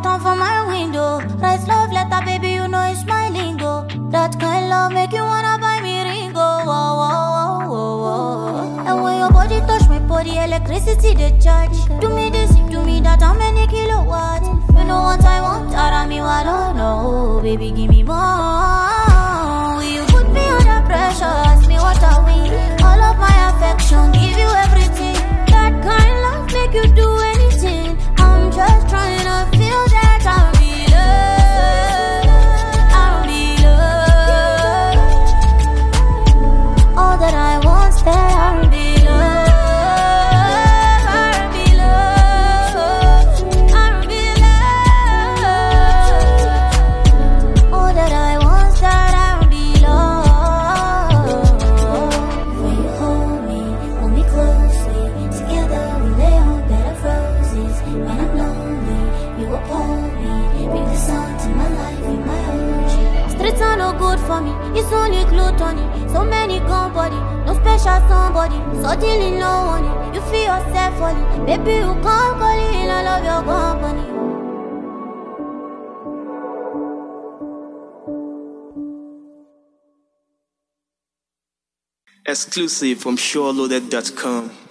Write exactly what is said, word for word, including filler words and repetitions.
turn from my window. Write love letter, baby, you know it's my lingo. That kind love make you wanna buy me ringo. Whoa, whoa, whoa, whoa. And when your body touch my body, electricity they charge. Do me this, do me that, how many kilowatts? You know what I want, I me what I don't know. Baby, give me more. Will you put me under pressure? Ask me what I win. All of my affection, give you everything. That kind love make you do anything. I'm just trying to feel that I'm be loved. I'm be loved. All that I want is that I'm be loved. I'm be loved. I'm be loved. All that I want is that I'm be loved. When you hold me, hold me closely. Together we lay on bed of roses. When I'm lonely, you uphold me. Bring the sun to my life in my O G. Streets are no good for me, it's only gluttony. So many gone body, no special somebody. Suddenly no one, you feel yourself falling. Baby, you come calling, I love your company. Exclusive from SureLoaded dot com.